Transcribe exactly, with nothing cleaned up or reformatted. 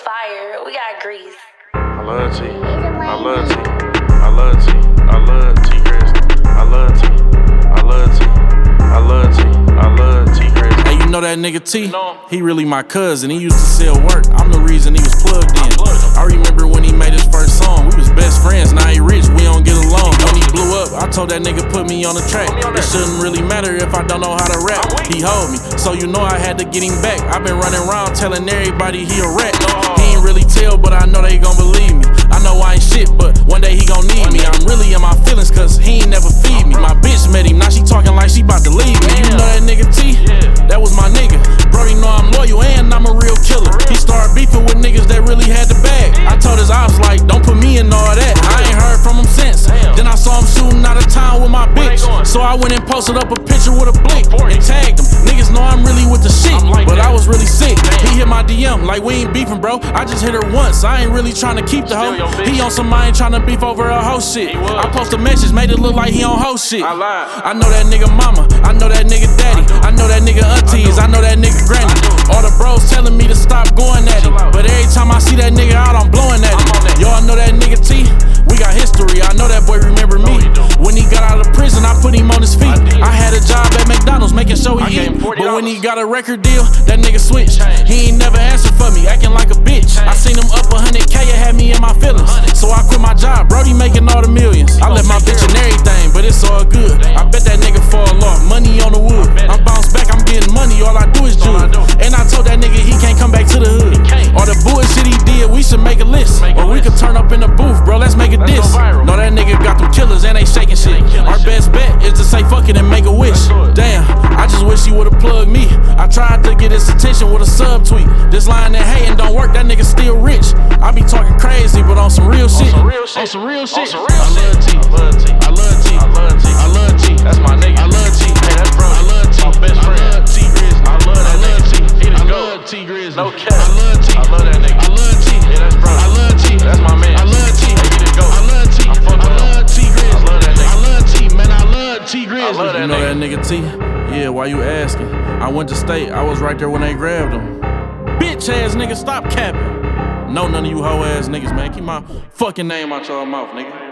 fire. We got grease. I love T. I love T. I love T. I love T. Grizzly. I love T. I love T. I love T. I love T. Grizzly. Hey, you know that nigga T? He really my cousin. He used to sell work. I'm the reason he was plugged in. I remember when he made his first song. We was best friends. Now he rich. We don't get along. When he blew up, I told that nigga put me on the track. It shouldn't really matter if I don't know how to rap. He hold me, so you know I had to get him back. I've been running around telling everybody he a rat. He ain't really tell, but I know they gon' believe me. I know I ain't shit, but one day he gon' need me. I'm really in my feelings, cause he ain't never feed me. My bitch met him, now she talking like she bout to leave me. You know that nigga T? That was my nigga. Brody know I'm loyal and I'm a real killer. He started beefing with niggas that really had the bag. I told his ops like, don't put me in all that. I ain't heard from him since. Then I saw him shooting out of town with my bitch. So I went and posted up a picture with a blick and tagged him. Niggas know I'm really with the shit, but I was really sick. He hit my D M like we ain't beefing, bro. I just hit her once. I ain't really trying to keep the hoe. He on some I ain't trying to beef over a hoe shit. I post a message, made it look like he on hoe shit. I know that nigga mama. I know that nigga daddy. I know that nigga aunties. I know that nigga granny. All the bros telling me to stop going at him, but every time I see that nigga out, I'm blowing at him. Y'all know that nigga T? We got history. I know that boy remember me. When he got out of prison, I put him on his feet. I had a job at McDonald's making sure he eat. But when he got a record deal, that nigga switched. He ain't never answered for me, acting like a bitch. I seen him up one hundred K, it had me in my feelings. So I quit my job, Brody making all the millions. I left my bitch and everything, but it's all good. I bet that nigga fall off, money on the wood. I'm bounced back, I'm getting money, all I do is jug. And I told that nigga he can't come back to the hood. All the bullshit he did, we should make a list. Or we could turn up in the booth, bro, let's make a diss. Know that nigga got them killers and they shaking shit. Our best bet is to say fuck it and make a wish. Damn, I just wish he would've plugged me. I tried to get his attention with a subtweet. This line that hating don't work, that nigga still rich. I be talking crazy, but on some real shit. On some real shit. I love T. I love T. I love T. I love T. I love T. That's my nigga. I love T. Hey, that's bro. I love T. My best friend. I love T. Grizzly. I love that nigga T. He the goat. I love T. Grizzly. No cap. I love T. I love that nigga. I love T. Yeah, that's bro. I love T. That's my man. I love T. Hey, he the goat. I love T. I love T. Grizzly. I love that nigga. I love T. Man, I love T. Grizzly. I love that nigga. You know that nigga T? Yeah, why you asking? I went to state. I was right there when they grabbed him. Bitch ass nigga, stop capping. No, none of you hoe ass niggas, man. Keep my fucking name out your mouth, nigga.